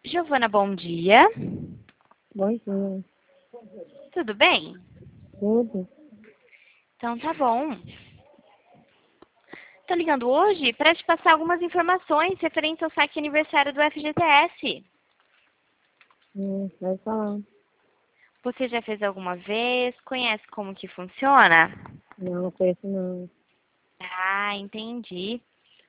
Giovana, bom dia. Bom dia. Tudo bem? Tudo? Então tá bom. Tô ligando hoje para te passar algumas informações referentes ao saque aniversário do FGTS. Vai falar. Você já fez alguma vez? Conhece como que funciona? Não conheço não. Ah, entendi.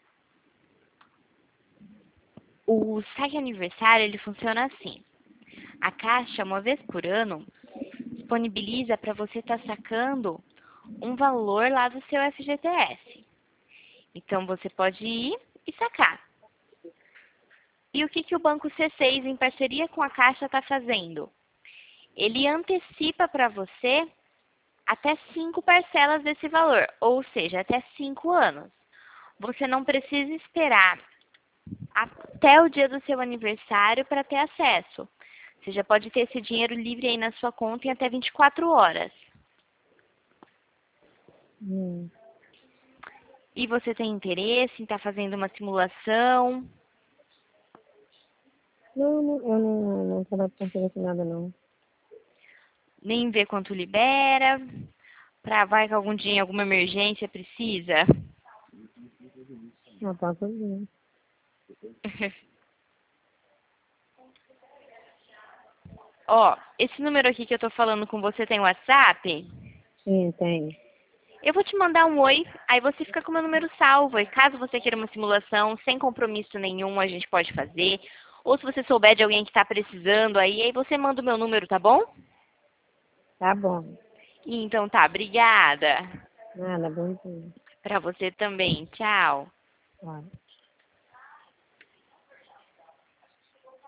O saque aniversário, ele funciona assim. A Caixa, uma vez por ano, disponibiliza para você estar sacando um valor lá do seu FGTS. Então, você pode ir e sacar. E o que o Banco C6, em parceria com a Caixa, está fazendo? Ele antecipa para você até 5 parcelas desse valor, ou seja, até 5 anos. Você não precisa esperar até o dia do seu aniversário para ter acesso. Você já pode ter esse dinheiro livre aí na sua conta em até 24 horas. Hum. E você tem interesse em estar fazendo uma simulação? Eu não trabalho com interesse em nada não. Nem ver quanto libera? Para vai que algum dia, em alguma emergência, precisa? Não posso ver. Ó, esse número aqui que eu tô falando com você tem WhatsApp? Sim, tem. Eu vou te mandar um oi, aí você fica com o meu número salvo. E caso você queira uma simulação, sem compromisso nenhum, a gente pode fazer. Ou se você souber de alguém que está precisando aí você manda o meu número, tá bom? Tá bom. Então tá, obrigada. Nada, bom dia. Pra você também. Tchau. Tá.